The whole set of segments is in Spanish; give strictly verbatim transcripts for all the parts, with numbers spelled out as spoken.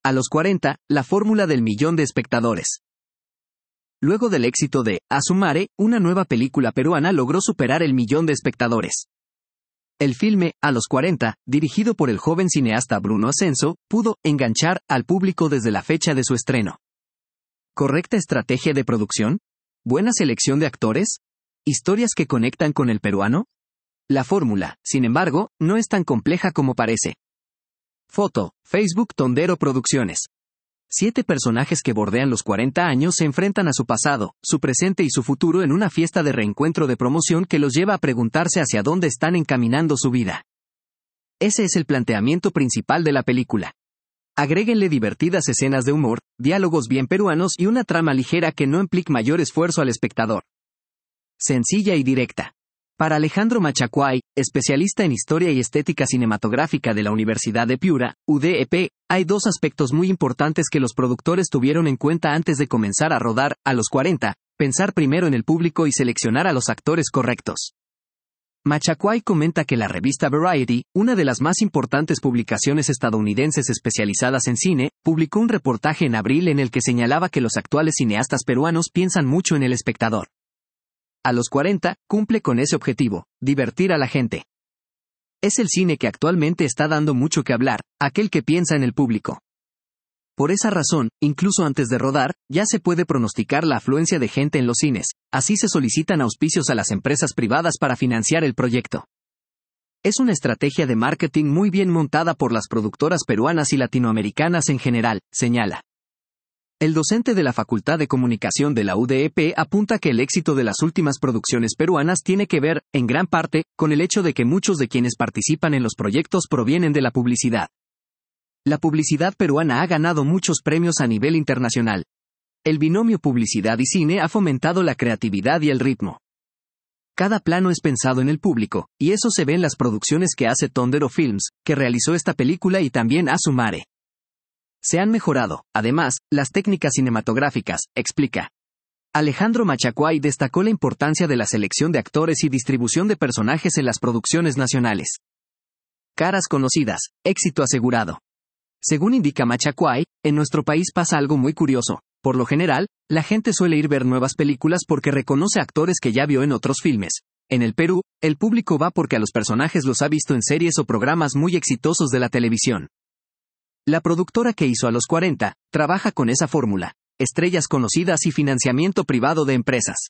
A los cuarenta, la fórmula del millón de espectadores. Luego del éxito de A su Mare, una nueva película peruana logró superar el millón de espectadores. El filme, A los cuarenta, dirigido por el joven cineasta Bruno Ascenso, pudo enganchar al público desde la fecha de su estreno. ¿Correcta estrategia de producción? ¿Buena selección de actores? ¿Historias que conectan con el peruano? La fórmula, sin embargo, no es tan compleja como parece. Foto, Facebook Tondero Producciones. Siete personajes que bordean los cuarenta años se enfrentan a su pasado, su presente y su futuro en una fiesta de reencuentro de promoción que los lleva a preguntarse hacia dónde están encaminando su vida. Ese es el planteamiento principal de la película. Agréguenle divertidas escenas de humor, diálogos bien peruanos y una trama ligera que no implique mayor esfuerzo al espectador. Sencilla y directa. Para Alejandro Machacuay, especialista en Historia y Estética Cinematográfica de la Universidad de Piura, U D E P, hay dos aspectos muy importantes que los productores tuvieron en cuenta antes de comenzar a rodar A los cuarenta, pensar primero en el público y seleccionar a los actores correctos. Machacuay comenta que la revista Variety, una de las más importantes publicaciones estadounidenses especializadas en cine, publicó un reportaje en abril en el que señalaba que los actuales cineastas peruanos piensan mucho en el espectador. A los cuarenta, cumple con ese objetivo, divertir a la gente. Es el cine que actualmente está dando mucho que hablar, aquel que piensa en el público. Por esa razón, incluso antes de rodar, ya se puede pronosticar la afluencia de gente en los cines, así se solicitan auspicios a las empresas privadas para financiar el proyecto. Es una estrategia de marketing muy bien montada por las productoras peruanas y latinoamericanas en general, señala. El docente de la Facultad de Comunicación de la U D E P apunta que el éxito de las últimas producciones peruanas tiene que ver, en gran parte, con el hecho de que muchos de quienes participan en los proyectos provienen de la publicidad. La publicidad peruana ha ganado muchos premios a nivel internacional. El binomio publicidad y cine ha fomentado la creatividad y el ritmo. Cada plano es pensado en el público, y eso se ve en las producciones que hace Tondero Films, que realizó esta película y también A su Mare. Se han mejorado, además, las técnicas cinematográficas, explica. Alejandro Machacuay destacó la importancia de la selección de actores y distribución de personajes en las producciones nacionales. Caras conocidas, éxito asegurado. Según indica Machacuay, en nuestro país pasa algo muy curioso. Por lo general, la gente suele ir a ver nuevas películas porque reconoce actores que ya vio en otros filmes. En el Perú, el público va porque a los personajes los ha visto en series o programas muy exitosos de la televisión. La productora que hizo A los cuarenta, trabaja con esa fórmula, estrellas conocidas y financiamiento privado de empresas.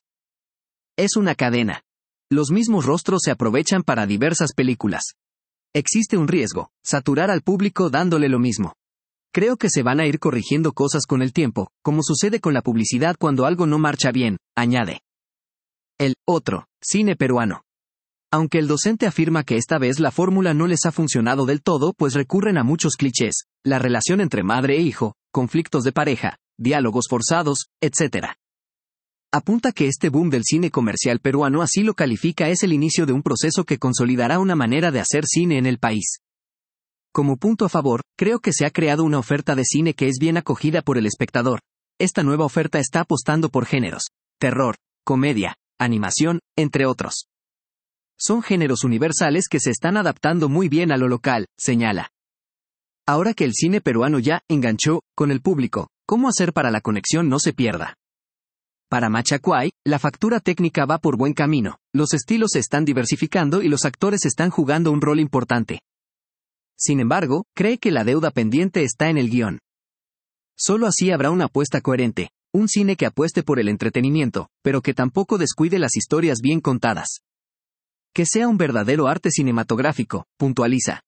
Es una cadena. Los mismos rostros se aprovechan para diversas películas. Existe un riesgo, saturar al público dándole lo mismo. Creo que se van a ir corrigiendo cosas con el tiempo, como sucede con la publicidad cuando algo no marcha bien, añade. El otro, cine peruano. Aunque el docente afirma que esta vez la fórmula no les ha funcionado del todo, pues recurren a muchos clichés, la relación entre madre e hijo, conflictos de pareja, diálogos forzados, etcétera. Apunta que este boom del cine comercial peruano, así lo califica, es el inicio de un proceso que consolidará una manera de hacer cine en el país. Como punto a favor, creo que se ha creado una oferta de cine que es bien acogida por el espectador. Esta nueva oferta está apostando por géneros, terror, comedia, animación, entre otros. Son géneros universales que se están adaptando muy bien a lo local, señala. Ahora que el cine peruano ya enganchó con el público, ¿cómo hacer para la conexión no se pierda? Para Machacuay, la factura técnica va por buen camino, los estilos se están diversificando y los actores están jugando un rol importante. Sin embargo, cree que la deuda pendiente está en el guión. Solo así habrá una apuesta coherente, un cine que apueste por el entretenimiento, pero que tampoco descuide las historias bien contadas. Que sea un verdadero arte cinematográfico, puntualiza.